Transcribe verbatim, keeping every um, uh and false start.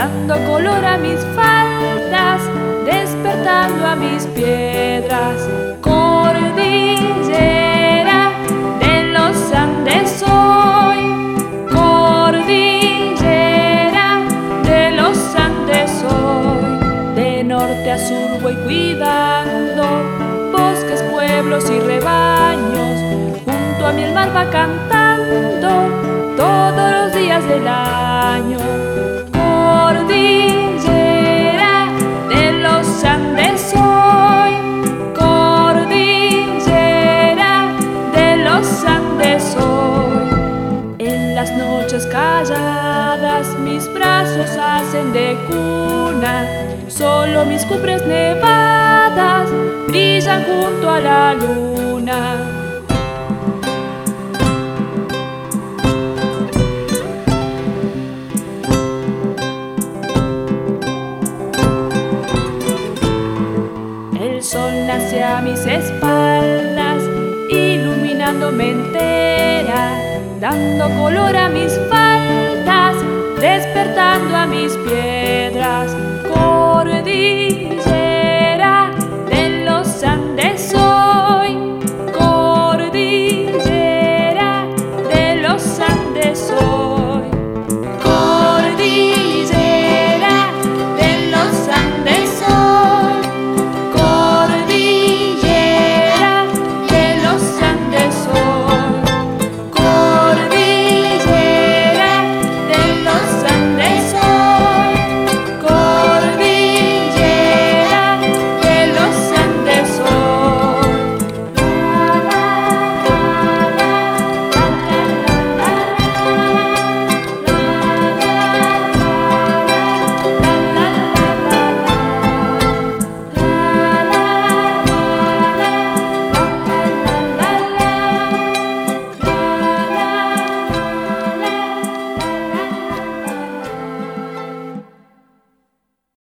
dando color a mis faltas, despertando a mis piedras. Cordillera de los Andes soy, cordillera de los Andes soy. De norte a sur voy cuidando bosques, pueblos y rebaños. Junto a mi el mar va cantando todos los días del año. Cordillera de los Andes soy, cordillera de los Andes soy. En las noches calladas mis brazos hacen de cuna, solo mis cumbres nevadas brillan junto a la luna. El sol nace a mis espaldas, iluminándome entera, dando color a mis faltas, despertando a mis